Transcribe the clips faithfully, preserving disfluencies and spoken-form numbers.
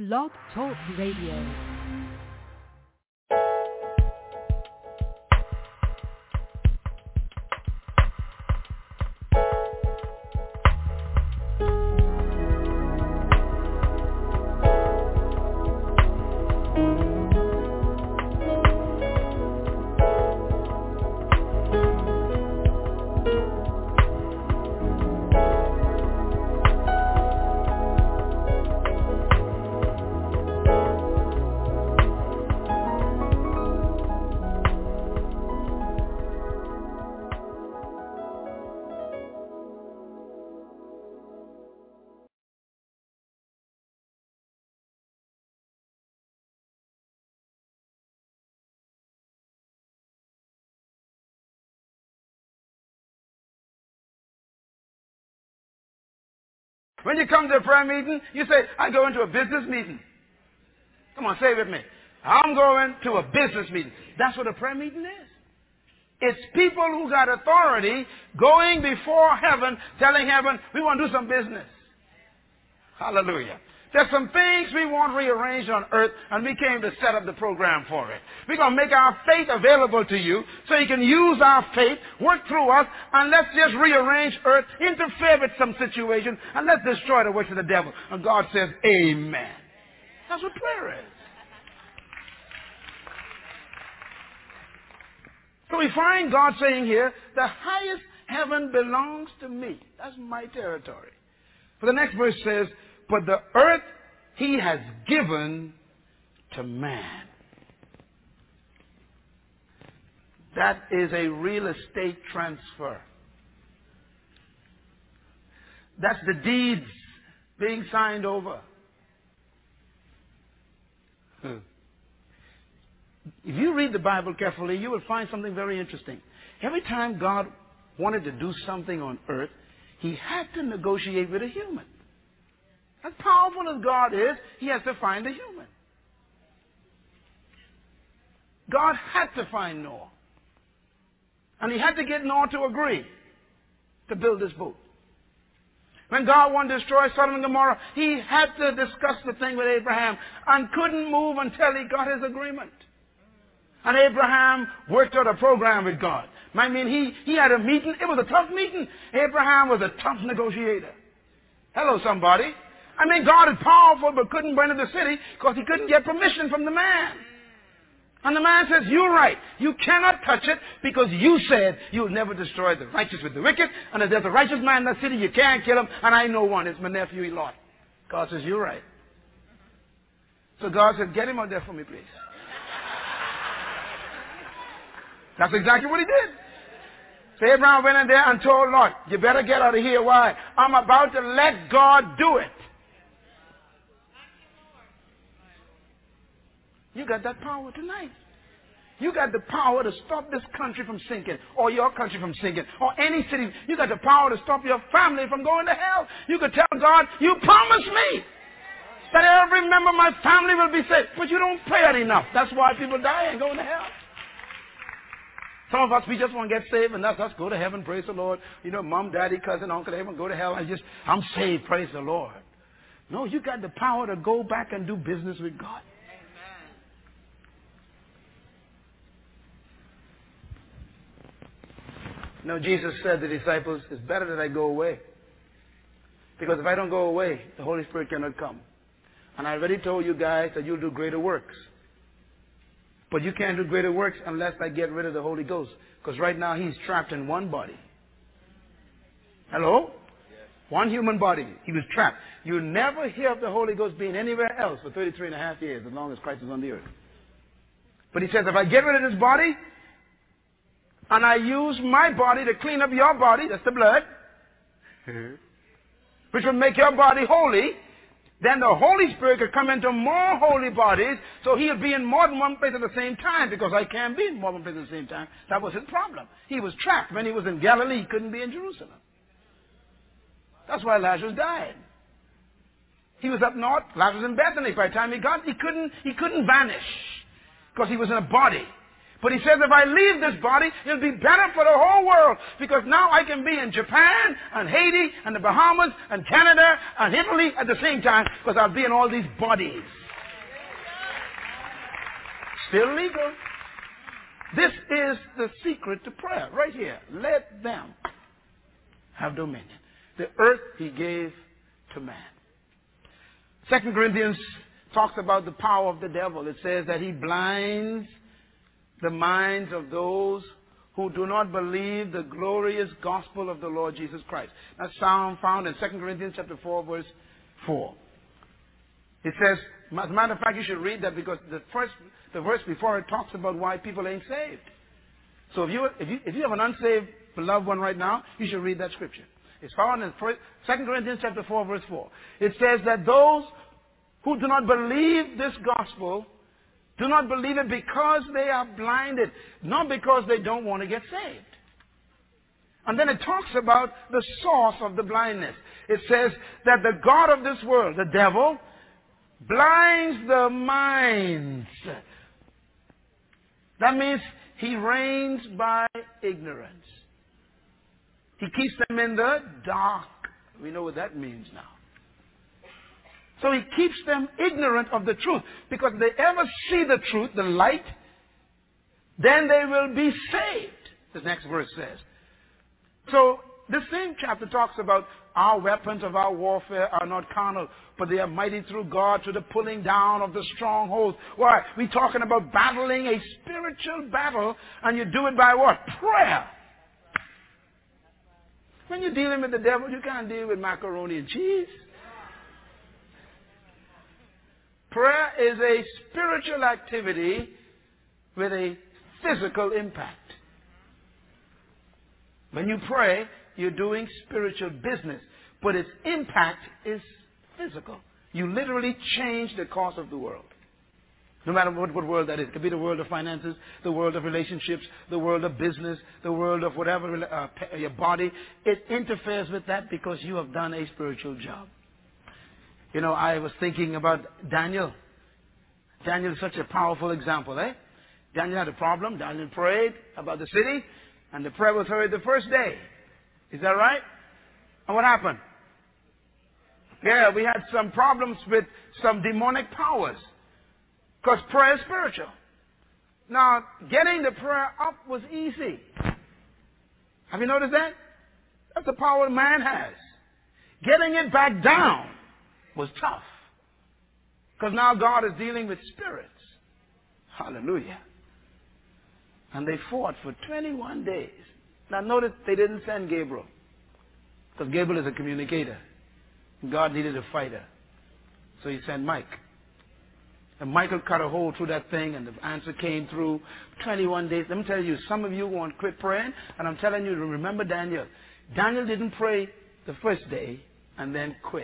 Blog Talk Radio. When you come to a prayer meeting, you say, I go into a business meeting. Come on, say it with me. I'm going to a business meeting. That's what a prayer meeting is. It's people who got authority going before heaven, telling heaven, we want to do some business. Hallelujah. There's some things we want rearranged on earth, and we came to set up the program for it. We're going to make our faith available to you so you can use our faith, work through us, and let's just rearrange earth, interfere with some situation, and let's destroy the works of the devil. And God says, amen. That's what prayer is. So we find God saying here, the highest heaven belongs to me. That's my territory. But the next verse says, but the earth he has given to man. That is a real estate transfer. That's the deeds being signed over. Hmm. If you read the Bible carefully, you will find something very interesting. Every time God wanted to do something on earth, he had to negotiate with a human. As powerful as God is, he has to find a human. God had to find Noah. And he had to get Noah to agree to build this boat. When God wanted to destroy Sodom and Gomorrah, he had to discuss the thing with Abraham and couldn't move until he got his agreement. And Abraham worked out a program with God. I mean, he, he had a meeting. It was a tough meeting. Abraham was a tough negotiator. Hello, somebody. I mean, God is powerful but couldn't burn the city because he couldn't get permission from the man. And the man says, you're right. You cannot touch it because you said you'll never destroy the righteous with the wicked. And if there's a righteous man in that city, you can't kill him. And I know one. It's my nephew Lot. God says, you're right. So God said, get him out there for me, please. That's exactly what he did. So Abraham went in there and told Lot, you better get out of here. Why? I'm about to let God do it. You got that power tonight. You got the power to stop this country from sinking, or your country from sinking, or any city. You got the power to stop your family from going to hell. You could tell God, you promised me that every member of my family will be saved. But you don't pray it enough. That's why people die and go to hell. Some of us, we just want to get saved, and that's us. Go to heaven, praise the Lord. You know, mom, daddy, cousin, uncle, everyone go to hell. I just, I'm saved, praise the Lord. No, you got the power to go back and do business with God. No, Jesus said to the disciples, it's better that I go away. Because if I don't go away, the Holy Spirit cannot come. And I already told you guys that you'll do greater works. But you can't do greater works unless I get rid of the Holy Ghost. Because right now he's trapped in one body. Hello? Yes. One human body. He was trapped. You'll never hear of the Holy Ghost being anywhere else for thirty-three and a half years, as long as Christ is on the earth. But he says, if I get rid of this body, and I use my body to clean up your body, that's the blood, which will make your body holy, then the Holy Spirit could come into more holy bodies, so he'll be in more than one place at the same time, because I can't be in more than one place at the same time. That was his problem. He was trapped. When he was in Galilee, he couldn't be in Jerusalem. That's why Lazarus died. He was up north, Lazarus in Bethany. By the time he got, he couldn't, he couldn't vanish, because he was in a body. But he says, if I leave this body, it'll be better for the whole world. Because now I can be in Japan and Haiti and the Bahamas and Canada and Italy at the same time. Because I'll be in all these bodies. Still legal. This is the secret to prayer. Right here. Let them have dominion. The earth he gave to man. Second Corinthians talks about the power of the devil. It says that he blinds the minds of those who do not believe the glorious gospel of the Lord Jesus Christ. That's found in Second Corinthians chapter four, verse four. It says, as a matter of fact, you should read that because the first, the verse before it talks about why people ain't saved. So if you, if you, if you have an unsaved beloved one right now, you should read that scripture. It's found in Second Corinthians chapter four, verse four. It says that those who do not believe this gospel do not believe it because they are blinded, not because they don't want to get saved. And then it talks about the source of the blindness. It says that the God of this world, the devil, blinds the minds. That means he reigns by ignorance. He keeps them in the dark. We know what that means now. So he keeps them ignorant of the truth. Because if they ever see the truth, the light, then they will be saved, the next verse says. So this same chapter talks about our weapons of our warfare are not carnal, but they are mighty through God to the pulling down of the strongholds. Why? We're talking about battling a spiritual battle, and you do it by what? Prayer. When you're dealing with the devil, you can't deal with macaroni and cheese. Prayer is a spiritual activity with a physical impact. When you pray, you're doing spiritual business, but its impact is physical. You literally change the course of the world. No matter what, what world that is. It could be the world of finances, the world of relationships, the world of business, the world of whatever, uh, your body. It interferes with that because you have done a spiritual job. You know, I was thinking about Daniel. Daniel is such a powerful example, eh? Daniel had a problem. Daniel prayed about the city, and the prayer was heard the first day. Is that right? And what happened? Yeah, we had some problems with some demonic powers. Because prayer is spiritual. Now, getting the prayer up was easy. Have you noticed that? That's the power man has. Getting it back down was tough. Because now God is dealing with spirits. Hallelujah. And they fought for twenty-one days. Now notice they didn't send Gabriel. Because Gabriel is a communicator. God needed a fighter. So he sent Mike. And Michael cut a hole through that thing and the answer came through. twenty-one days. Let me tell you, some of you want to quit praying. And I'm telling you to remember Daniel. Daniel didn't pray the first day and then quit.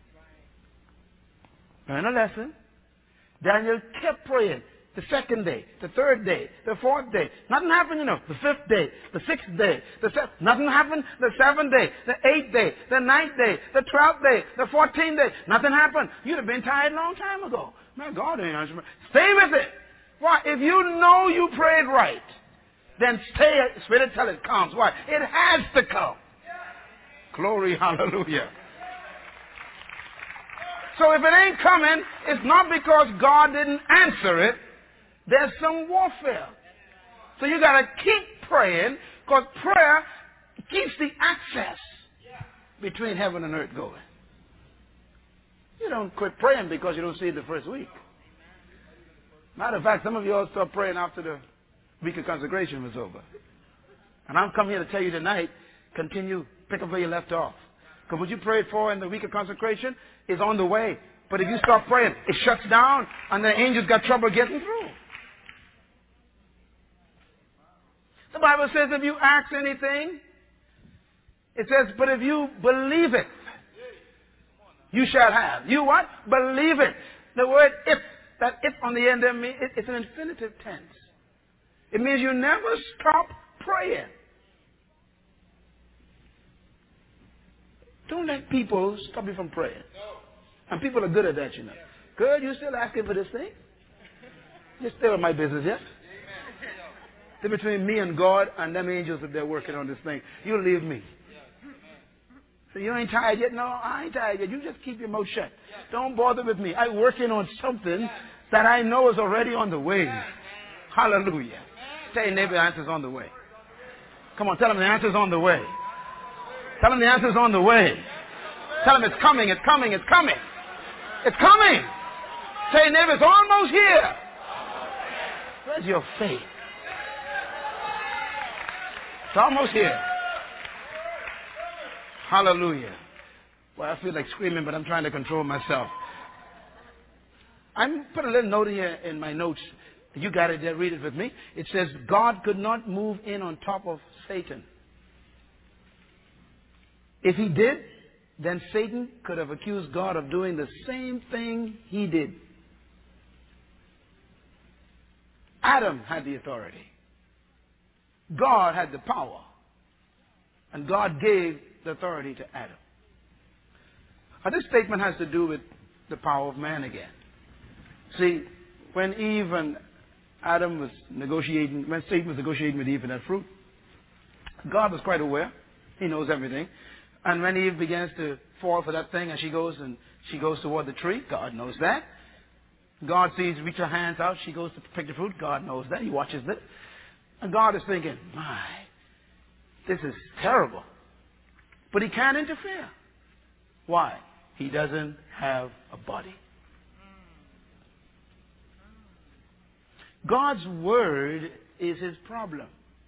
Learn a lesson. Daniel kept praying. The second day, the third day, the fourth day. Nothing happened, you know. The fifth day, the sixth day, the seventh. Nothing happened. The seventh day, the eighth day, the ninth day, the twelfth day, the fourteenth day. Nothing happened. You'd have been tired a long time ago. Man, God ain't answering. Stay with it. Why? If you know you prayed right, then stay with it till it comes. Why? It has to come. Glory, hallelujah. So if it ain't coming, it's not because God didn't answer it. There's some warfare. So you got to keep praying because prayer keeps the access between heaven and earth going. You don't quit praying because you don't see it the first week. Matter of fact, some of you all start praying after the week of consecration was over. And I'm coming here to tell you tonight, continue, pick up where you left off. Because what you prayed for in the week of consecration is on the way. But if you stop praying, it shuts down and the angels got trouble getting through. The Bible says if you ask anything, it says, but if you believe it, you shall have. You what? Believe it. The word if, that if on the end of me, it, it's an infinitive tense. It means you never stop praying. Don't let people stop you from praying. And people are good at that, you know. Good, you still asking for this thing? You're still in my business, yes? They're between me and God and them angels that they're working on this thing. You leave me. So you ain't tired yet? No, I ain't tired yet. You just keep your mouth shut. Don't bother with me. I'm working on something that I know is already on the way. Hallelujah. Tell your neighbor the answer's on the way. Come on, tell him the answer's on the way. Tell him the answer's on the way. Tell him it's coming, it's coming, it's coming. It's coming. Tell your neighbor it's almost here. Where's your faith? It's almost here. Hallelujah. Well, I feel like screaming, but I'm trying to control myself. I put a little note here in my notes. You got it there. Read it with me. It says, God could not move in on top of Satan. If he did, then Satan could have accused God of doing the same thing he did. Adam had the authority. God had the power. And God gave the authority to Adam. Now, this statement has to do with the power of man again. See, when Eve and Adam was negotiating, when Satan was negotiating with Eve for that fruit, God was quite aware. He knows everything. And when Eve begins to fall for that thing and she goes and she goes toward the tree, God knows that. God sees reach her hands out, she goes to pick the fruit, God knows that. He watches it. And God is thinking, my, this is terrible. But he can't interfere. Why? He doesn't have a body. God's word is his problem.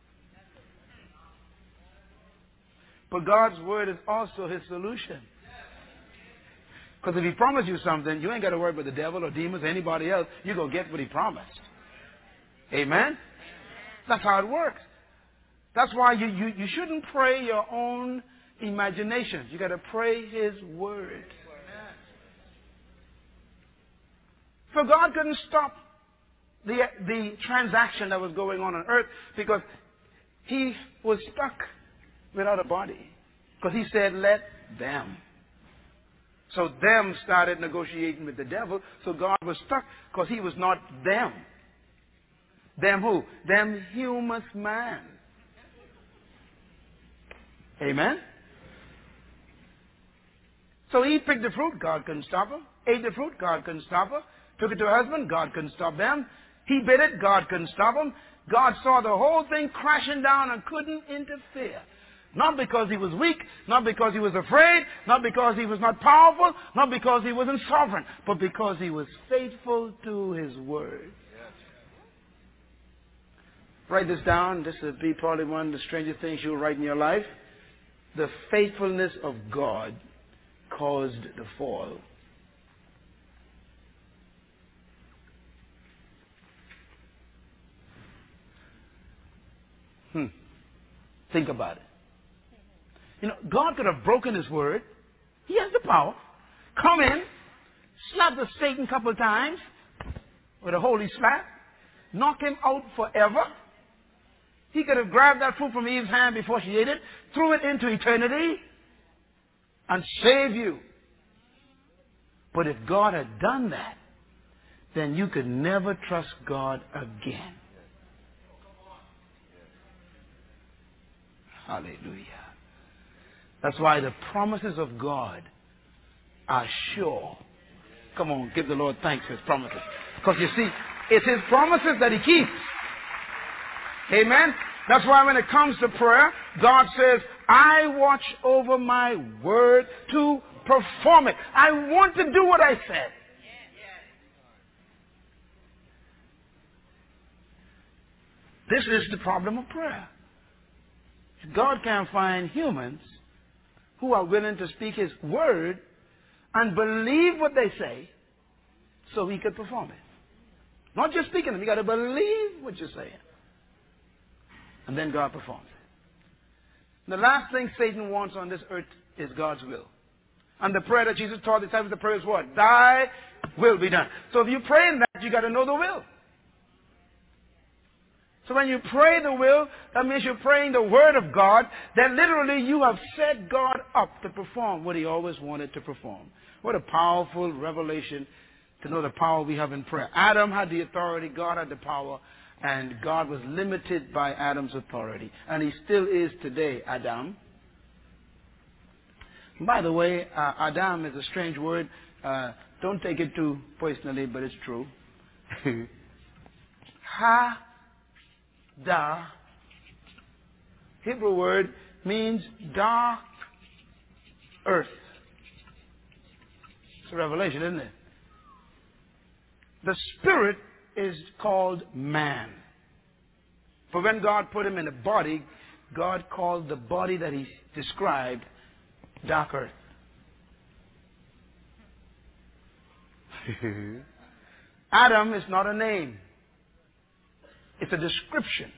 But God's word is also his solution. Because if he promised you something, you ain't got to worry about the devil or demons or anybody else. You're going to get what he promised. Amen? That's how it works. That's why you, you, you shouldn't pray your own imaginations. You got to pray his word. So God couldn't stop the, the transaction that was going on on earth because he was stuck without a body. Because he said, let them. So them started negotiating with the devil. So God was stuck because he was not them. Them who? Them humus man. Amen? So he picked the fruit. God couldn't stop him. Ate the fruit. God couldn't stop her. Took it to her husband. God couldn't stop them. He bit it. God couldn't stop him. God saw the whole thing crashing down and couldn't interfere. Not because he was weak, not because he was afraid, not because he was not powerful, not because he wasn't sovereign, but because he was faithful to his word. Yes. Write this down. This would be probably one of the strangest things you'll write in your life. The faithfulness of God caused the fall. Hmm. Think about it. You know, God could have broken his word. He has the power. Come in, slap the Satan a couple of times with a holy slap, knock him out forever. He could have grabbed that fruit from Eve's hand before she ate it, threw it into eternity, and saved you. But if God had done that, then you could never trust God again. Hallelujah. That's why the promises of God are sure. Come on, give the Lord thanks for his promises. Because you see, it's his promises that he keeps. Amen? That's why when it comes to prayer, God says, I watch over my word to perform it. I want to do what I said. This is the problem of prayer. God can't find humans who are willing to speak his word and believe what they say so he could perform it. Not just speaking them, you got to believe what you're saying. And then God performs it. The last thing Satan wants on this earth is God's will. And the prayer that Jesus taught the disciples, the prayer is what? Thy will be done. So if you pray in that, you got to know the will. So when you pray the will, that means you're praying the word of God, that literally you have set God up to perform what he always wanted to perform. What a powerful revelation to know the power we have in prayer. Adam had the authority, God had the power, And God was limited by Adam's authority. And he still is today, Adam. By the way, uh, Adam is a strange word. Uh, don't take it too personally, but it's true. Ha, da, Hebrew word means dark earth. It's a revelation, isn't it? The spirit is called man. For when God put him in a body, God called the body that he described dark earth. Adam is not a name. It's a description.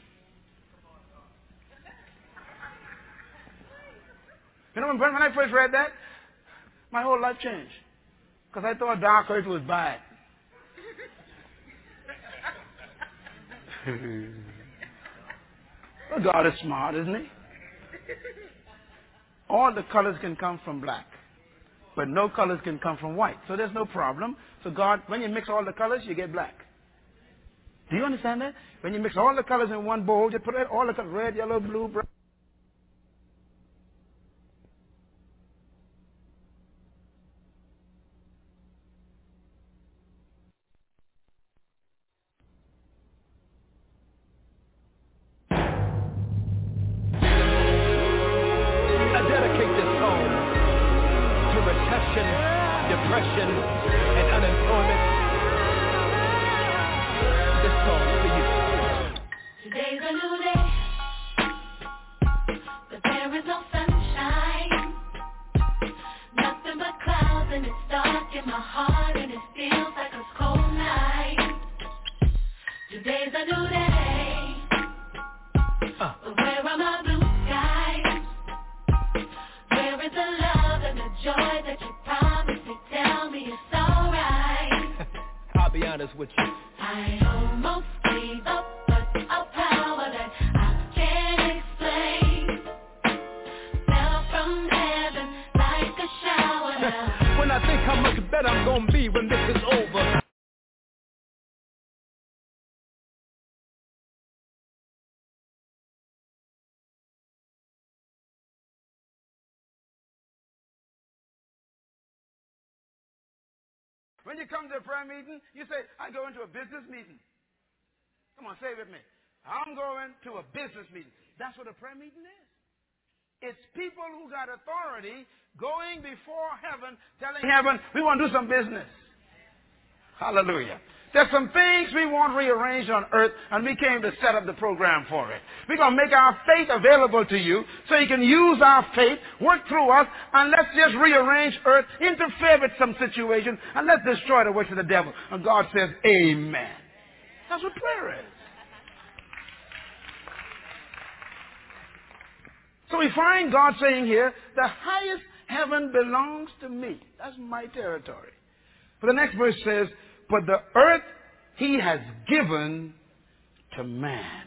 You know, when, when I first read that, my whole life changed. Because I thought dark earth was bad. Well, God is smart, isn't he? All the colors can come from black, but no colors can come from white. So there's no problem. So God, when you mix all the colors, you get black. Do you understand that? When you mix all the colors in one bowl, you put all the colors, red, yellow, blue, brown. Depression and unemployment. This song for you. Today's a new day, but there is no sunshine. Nothing but clouds, and it's dark in my heart, and it feels like a cold night. Today's a new day, uh. but where are my blue skies? Where is the love and the joy that you promised? Tell me it's alright. I'll be honest with you. I almost gave up, but a power that I can't explain fell from heaven like a shower now. When I think how much better I'm gonna be when this is over. When you come to a prayer meeting, you say, I go into a business meeting. Come on, say it with me. I'm going to a business meeting. That's what a prayer meeting is. It's people who got authority going before heaven, telling heaven, we want to do some business. Hallelujah. There's some things we want rearranged on earth, and we came to set up the program for it. We're going to make our faith available to you so you can use our faith, work through us, and let's just rearrange earth, interfere with some situation, and let's destroy the works of the devil. And God says, amen. That's what prayer is. So we find God saying here, the highest heaven belongs to me. That's my territory. But the next verse says, but the earth he has given to man.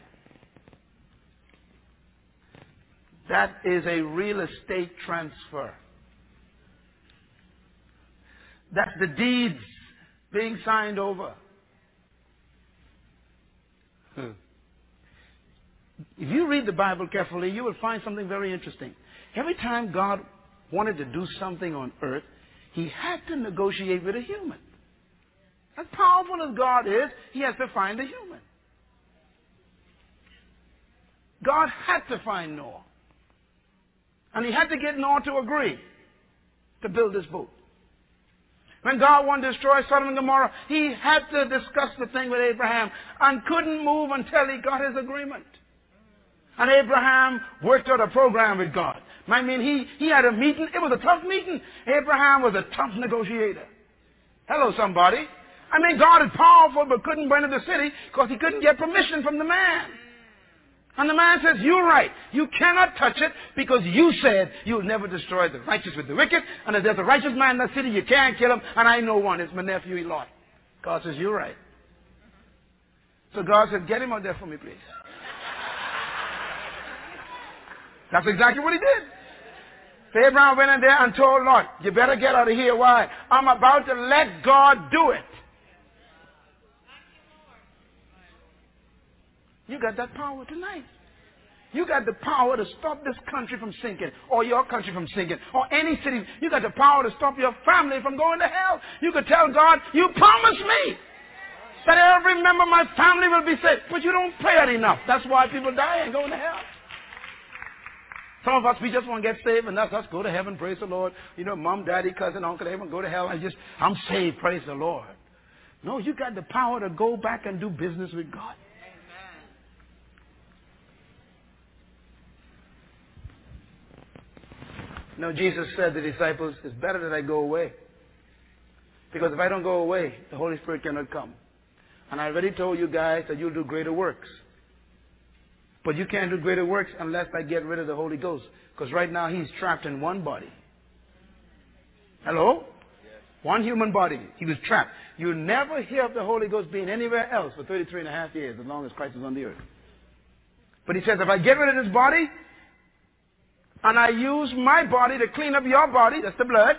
That is a real estate transfer. That's the deeds being signed over. Hmm. If you read the Bible carefully, you will find something very interesting. Every time God wanted to do something on earth, he had to negotiate with a human. As powerful as God is, he has to find a human. God had to find Noah. And he had to get Noah to agree to build this boat. When God wanted to destroy Sodom and Gomorrah, he had to discuss the thing with Abraham and couldn't move until he got his agreement. And Abraham worked out a program with God. I mean, he, he had a meeting. It was a tough meeting. Abraham was a tough negotiator. Hello, somebody. I mean, God is powerful but couldn't burn the city because he couldn't get permission from the man. And the man says, you're right. You cannot touch it because you said you'll never destroy the righteous with the wicked. And if there's a righteous man in that city, you can't kill him. And I know one. It's my nephew, Lot. God says, you're right. So God said, get him out there for me, please. That's exactly what he did. So Abraham went in there and told Lot, you better get out of here. Why? I'm about to let God do it. You got that power tonight. You got the power to stop this country from sinking, or your country from sinking, or any city. You got the power to stop your family from going to hell. You could tell God, you promised me that every member of my family will be saved. But you don't pray it enough. That's why people die and go to hell. Some of us, we just want to get saved, and that's us. Go to heaven, praise the Lord. You know, mom, daddy, cousin, uncle, everyone go to hell. I just, I'm saved, praise the Lord. No, you got the power to go back and do business with God. No, Jesus said to the disciples, it's better that I go away. Because if I don't go away, the Holy Spirit cannot come. And I already told you guys that you'll do greater works. But you can't do greater works unless I get rid of the Holy Ghost. Because right now he's trapped in one body. Hello? One human body. He was trapped. You'll never hear of the Holy Ghost being anywhere else for thirty-three and a half years, as long as Christ is on the earth. But he says, if I get rid of this body, and I use my body to clean up your body, that's the blood,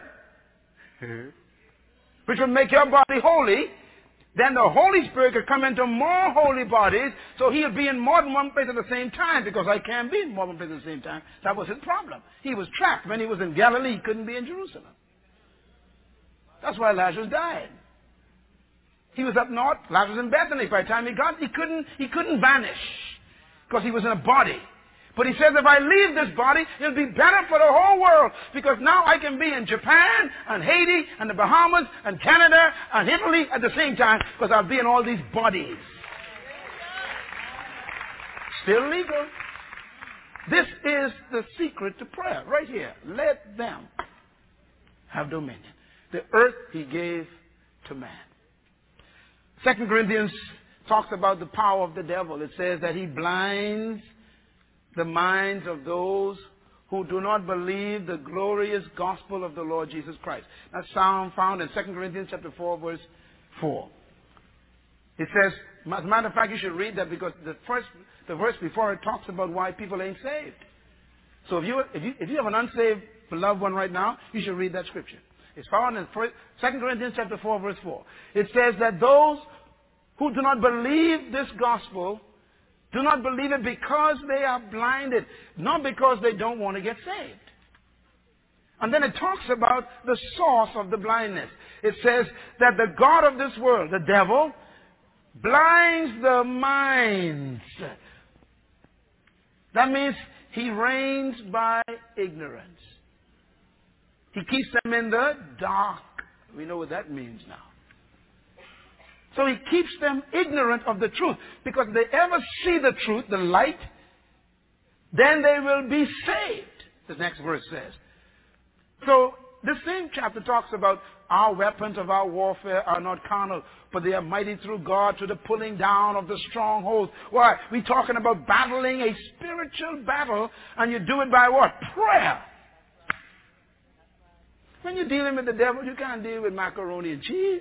which will make your body holy, then the Holy Spirit could come into more holy bodies, so he'll be in more than one place at the same time, because I can't be in more than one place at the same time. That was his problem. He was trapped. When he was in Galilee, he couldn't be in Jerusalem. That's why Lazarus died. He was up north, Lazarus in Bethany. By the time he got, he couldn't, he couldn't vanish, because he was in a body. But he says, if I leave this body, it'll be better for the whole world, because now I can be in Japan and Haiti and the Bahamas and Canada and Italy at the same time, because I'll be in all these bodies. Still legal. This is the secret to prayer, right here. Let them have dominion. The earth he gave to man. Second Corinthians talks about the power of the devil. It says that he blinds the minds of those who do not believe the glorious gospel of the Lord Jesus Christ. That's found in Second Corinthians chapter four, verse four. It says, as a matter of fact, you should read that, because the first, the verse before it talks about why people ain't saved. So if you, if you, if you have an unsaved beloved one right now, you should read that scripture. It's found in Second Corinthians chapter four, verse four. It says that those who do not believe this gospel do not believe it because they are blinded, not because they don't want to get saved. And then it talks about the source of the blindness. It says that the god of this world, the devil, blinds the minds. That means he reigns by ignorance. He keeps them in the dark. We know what that means now. So he keeps them ignorant of the truth. Because if they ever see the truth, the light, then they will be saved, the next verse says. So the same chapter talks about our weapons of our warfare are not carnal, but they are mighty through God to the pulling down of the strongholds. Why? We're talking about battling a spiritual battle, and you do it by what? Prayer. When you're dealing with the devil, you can't deal with macaroni and cheese.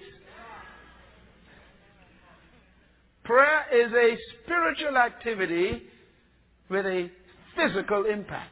Prayer is a spiritual activity with a physical impact.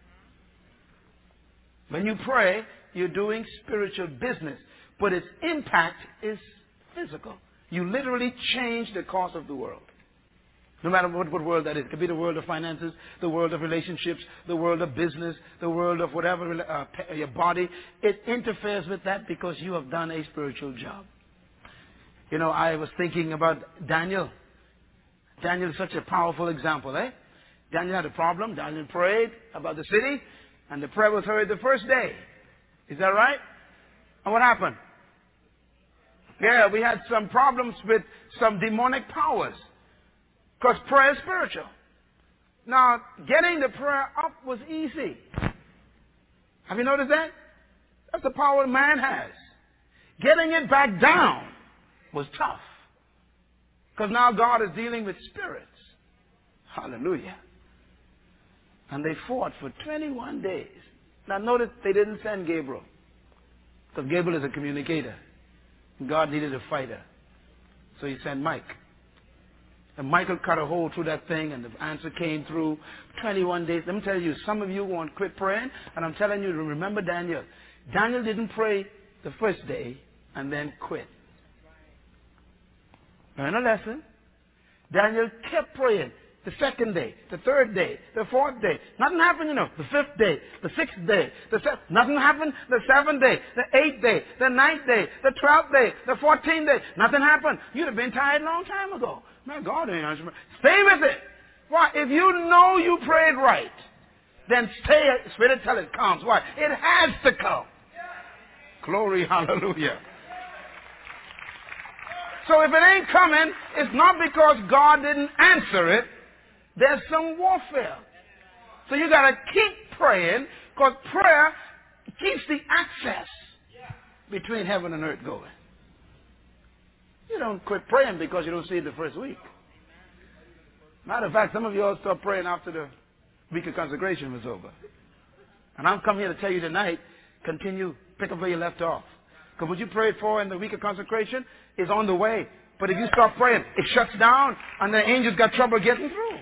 When you pray, you're doing spiritual business, but its impact is physical. You literally change the course of the world. No matter what, what world that is. It could be the world of finances, the world of relationships, the world of business, the world of whatever, uh, your body. It interferes with that because you have done a spiritual job. You know, I was thinking about Daniel. Daniel is such a powerful example, eh? Daniel had a problem. Daniel prayed about the city, and the prayer was heard the first day. Is that right? And what happened? Yeah, we had some problems with some demonic powers, because prayer is spiritual. Now, getting the prayer up was easy. Have you noticed that? That's the power man has. Getting it back down was tough. Because now God is dealing with spirits. Hallelujah. And they fought for twenty-one days. Now notice they didn't send Gabriel. Because Gabriel is a communicator. God needed a fighter. So he sent Mike. And Michael cut a hole through that thing, and the answer came through. twenty-one days. Let me tell you, some of you won't quit praying. And I'm telling you to remember Daniel. Daniel didn't pray the first day and then quit. Learn a lesson. Daniel kept praying. The second day, the third day, the fourth day. Nothing happened, you know. The fifth day, the sixth day, the seventh. Nothing happened. The seventh day, the eighth day, the ninth day, the twelfth day, the fourteenth day. Nothing happened. You'd have been tired a long time ago. Man, God ain't answering. Stay with it. Why? If you know you prayed right, then stay with it till it comes. Why? It has to come. Glory, hallelujah. So if it ain't coming, it's not because God didn't answer it. There's some warfare. So you got to keep praying, because prayer keeps the access between heaven and earth going. You don't quit praying because you don't see it the first week. Matter of fact, some of you all start praying after the week of consecration was over. And I'm come here to tell you tonight, continue, pick up where you left off. Because what you prayed for in the week of consecration is on the way. But if you stop praying, it shuts down and the angels got trouble getting through.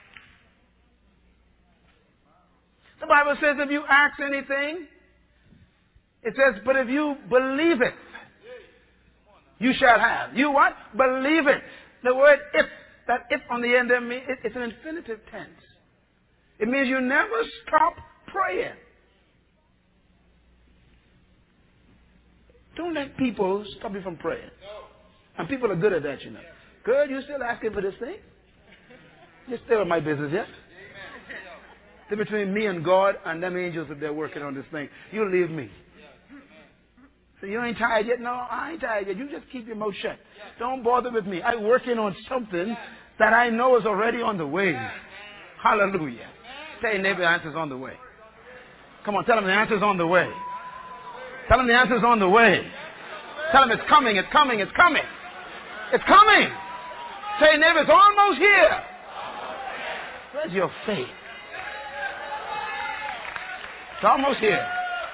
The Bible says if you ask anything, it says, but if you believe it, you shall have. You what? Believe it. The word if, that if on the end, it's an infinitive tense. It means you never stop praying. Don't let people stop you from praying. And people are good at that, you know. Good, you still asking for this thing? Just stay with my business, yes? They're between me and God and them angels that they're working on this thing. You leave me. So you ain't tired yet? No, I ain't tired yet. You just keep your mouth shut. Don't bother with me. I'm working on something that I know is already on the way. Hallelujah. Tell your neighbor the answer's on the way. Come on, tell him the answer's on the way. Tell him the answer's on the way. Tell him it's coming, it's coming, it's coming. It's coming. Say, neighbor, it's almost here. Where's your faith? It's almost here.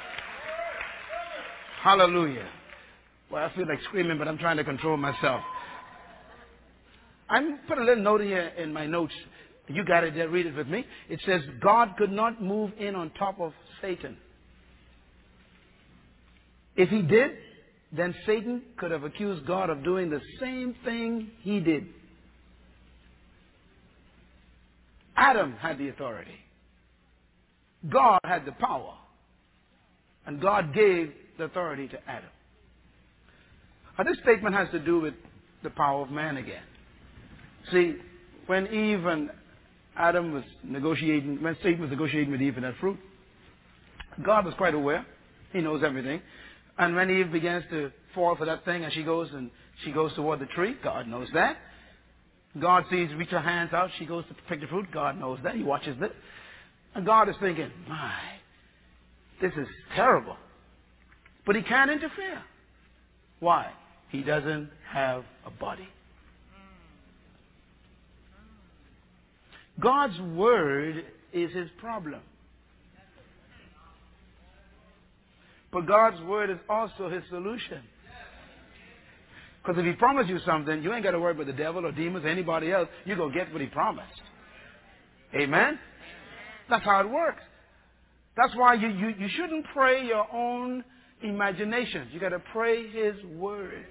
Hallelujah. Well, I feel like screaming, but I'm trying to control myself. I'm put a little note here in my notes. You got it there. Read it with me. It says, God could not move in on top of Satan. If he did, then Satan could have accused God of doing the same thing he did. Adam had the authority. God had the power. And God gave the authority to Adam. Now, this statement has to do with the power of man again. See, when Eve and Adam was negotiating, when Satan was negotiating with Eve for that fruit, God was quite aware. He knows everything. And when Eve begins to fall for that thing and she goes and she goes toward the tree, God knows that. God sees reach her hands out, she goes to pick the fruit, God knows that. He watches it. And God is thinking, my, this is terrible. But he can't interfere. Why? He doesn't have a body. God's word is his problem. But God's word is also his solution. Because if he promised you something, you ain't got to worry about the devil or demons or anybody else. You're going to get what he promised. Amen? That's how it works. That's why you, you, you shouldn't pray your own imaginations. You got to pray his word.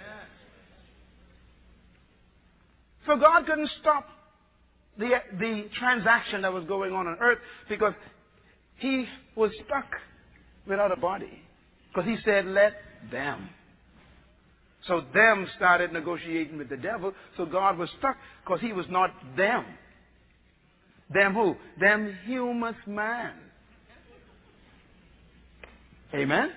So God couldn't stop the, the transaction that was going on on earth because he was stuck without a body. Because he said, let them. So them started negotiating with the devil. So God was stuck because he was not them. Them who? Them humus man. Amen?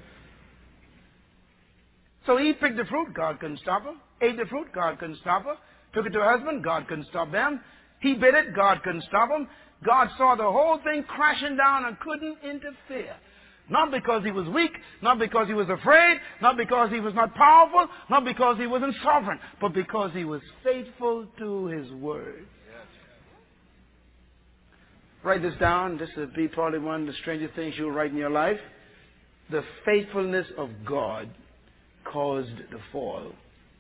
So he picked the fruit, God couldn't stop her. Ate the fruit, God couldn't stop her. Took it to her husband, God couldn't stop them. He bit it, God couldn't stop him. God saw the whole thing crashing down and couldn't interfere. Not because he was weak, not because he was afraid, not because he was not powerful, not because he wasn't sovereign, but because he was faithful to his word. Write this down. This would be probably one of the strangest things you'll write in your life. The faithfulness of God caused the fall.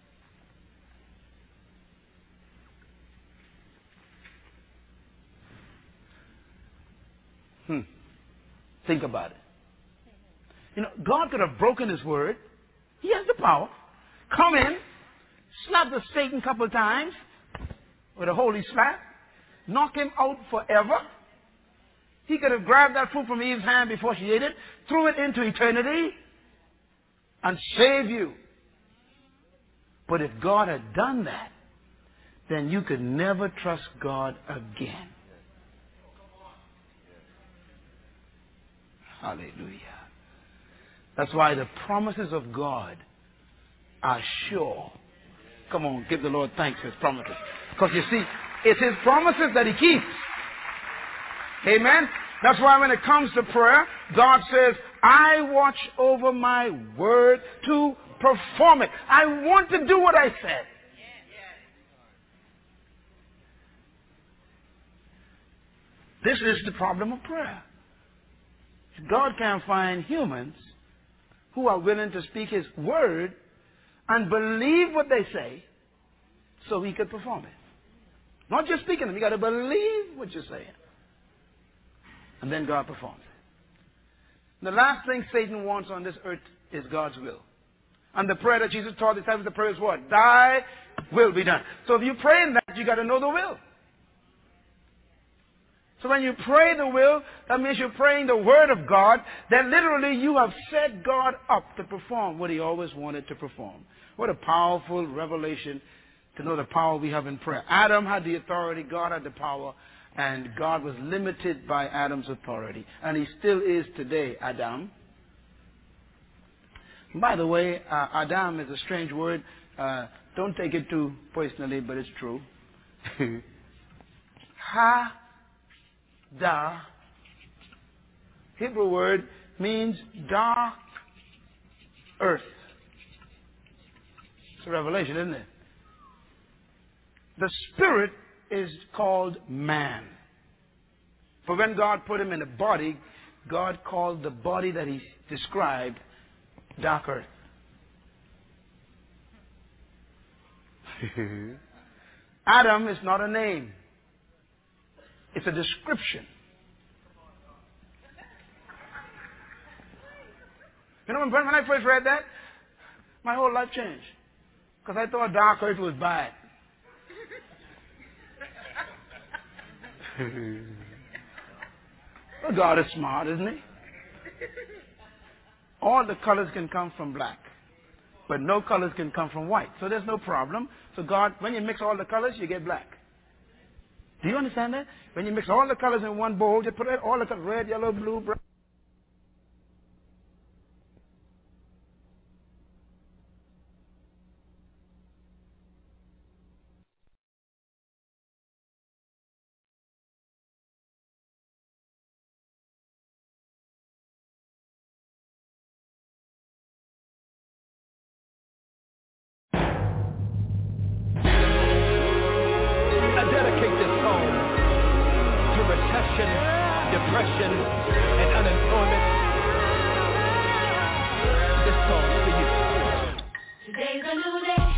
Hmm. Think about it. You know, God could have broken his word. He has the power. Come in, slap the Satan a couple of times with a holy slap. knock him out forever. He could have grabbed that fruit from Eve's hand before she ate it, threw it into eternity, and saved you. But if God had done that, then you could never trust God again. Hallelujah. That's why the promises of God are sure. Come on, give the Lord thanks for His promises. Because you see, it's His promises that He keeps. Amen? That's why when it comes to prayer, God says, I watch over my word to perform it. I want to do what I said. This is the problem of prayer. God can't find humans who are willing to speak His word and believe what they say so He could perform it. Not just speaking them, you got to believe what you're saying. And then God performs it. The last thing Satan wants on this earth is God's will. And the prayer that Jesus taught the disciples, the prayer is what? Thy will be done. So if you pray in that, you got to know the will. So when you pray the will, that means you're praying the word of God, that literally you have set God up to perform what He always wanted to perform. What a powerful revelation to know the power we have in prayer. Adam had the authority, God had the power, and God was limited by Adam's authority. And He still is today, Adam. By the way, uh, Adam is a strange word. Uh, don't take it too personally, but it's true. Ha. Da, Hebrew word, means dark earth. It's a revelation, isn't it? The spirit is called man. For when God put him in a body, God called the body that He described dark earth. Adam is not a name. It's a description. You know, when, when I first read that, my whole life changed. Because I thought dark earth was bad. Well, God is smart, isn't He? All the colors can come from black. But no colors can come from white. So there's no problem. So God, when you mix all the colors, you get black. Do you understand that? When you mix all the colors in one bowl, you put all the colors, red, yellow, blue, brown. Depression and unemployment. This song for you. Today's a new day,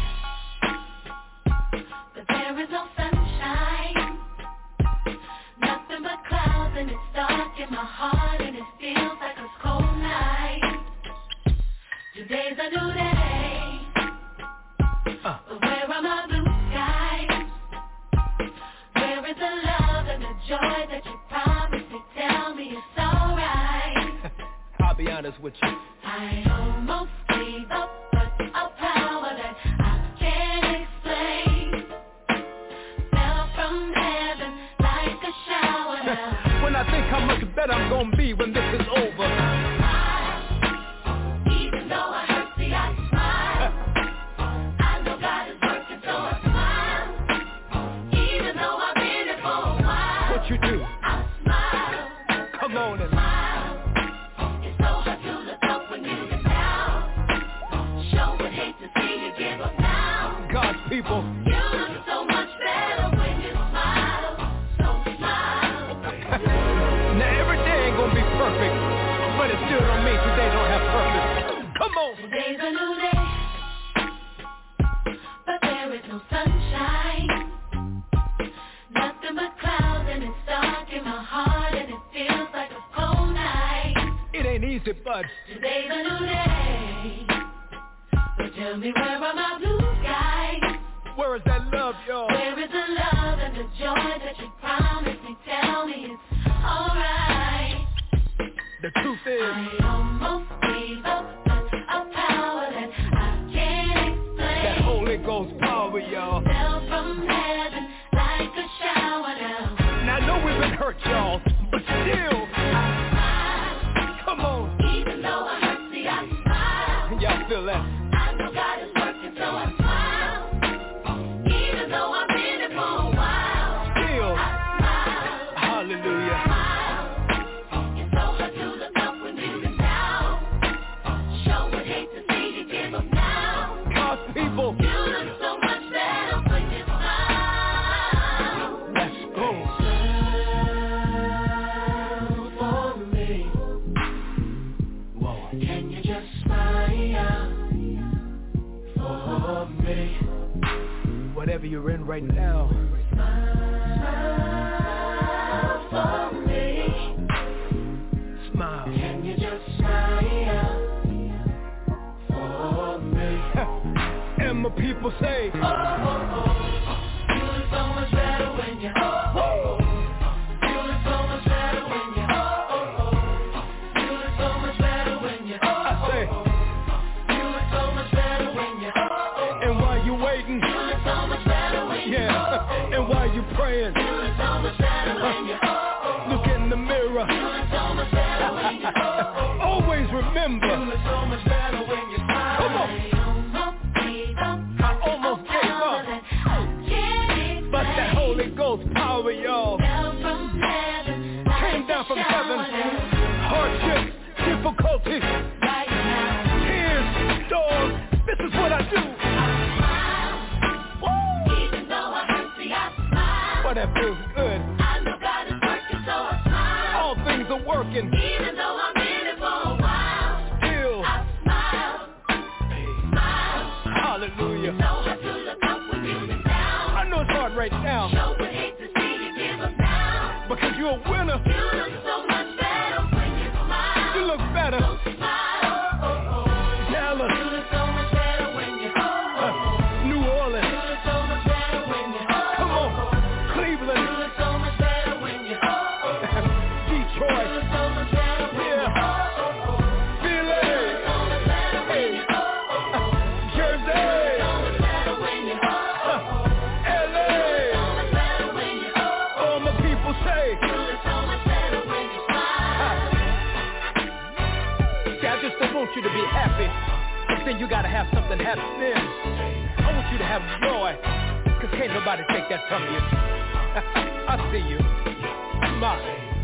but there is no sunshine. Nothing but clouds, and it's dark in my heart, and it feels like a cold night. Today's a new day, uh. but where are my blue skies? Where is the love and the joy that you promised? Tell me it's alright. I'll be honest with you. I almost gave up, but a power that I can't explain fell from heaven like a shower now. When I think how much better I'm gonna be when this is over. I smile, even though I hurt, see I smile. I know God is working, so I smile. Even though I've been here for a while. What you do? I smile. Come on and smile. It's so hard to look up when you get down. Sure would hate to see you give up now. God's people. You look so much better when you smile. So smile. Now every day ain't gonna be perfect, but it still don't mean today don't have purpose. Come on. Today's a new day, but there is no sunshine. Nothing but clouds, and it's dark in my heart, and it feels like a cold night. It ain't easy, but today's a new day. But tell me, where are my blue skies? where is that love, y'all? Where is the love and the joy that you promised? The truth is, I almost gave up, but a power that I can't explain. That Holy Ghost power, y'all. Fell from heaven like a shower down. Now I know we've been hurt, y'all, but still, I smile. Come on. Even though I hurt, see, I smile. Y'all feel that? I know God is working, so I smile. Even though I've been it for a while. Still, I smile. hallelujah. Smile. It's so hard to look up when you've been down. Sure would hate to see you give up now. God's people, You look so much better when you smile. let's go. Smile for me. Whoa. Can you just smile for me? Whatever you're in right now, Smile for me. smile. Can you just smile for me? And my people say, Oh, oh, oh. You look so much better when you oh, oh, oh. You look so much better when you oh, oh, oh. You look so much better when you oh, I say, oh, oh. You look so much better when you oh, oh, oh. and while you waiting, You look so much better when you yeah, oh, oh, oh. and while you praying, You look so much better when you oh, oh, oh. look in the mirror. You look so much better when you oh, oh, oh. Always You remember, look so much better when you smile. Come on. I almost gave up. I almost gave up, but that Holy Ghost power, y'all, came down from heaven. Hardships, difficulties, tears, storms. This is what I do. Woo! Even though I hurt, see, I smile. But that feels good. I know God is working, so I smile. All things are working. Even though I'm in it for a while, Still, I smile, smile. hallelujah. So hard to look up when you've been down. I know it's hard right now, Sure would hate to see you give up now. because you're a winner. You look so much better when you smile. You look better. So smile. Oh, oh, oh. Dallas, You look so much better when you oh, oh, oh. New You Orleans, look so much better when you oh, come oh, on, oh. You Cleveland, look so much better when you oh, oh, oh. You Detroit, look so much better when you Yeah. oh, oh, oh. Philly, So much better when you oh, oh, oh. Jersey, So much better when you oh, oh, oh. L A. So much better when you oh, oh, All my people say, You look so much better when you smile. see, I just don't want you to be happy, but then you gotta have something happen then. I want you to have joy, cause can't nobody take that from you. I see you. Smile.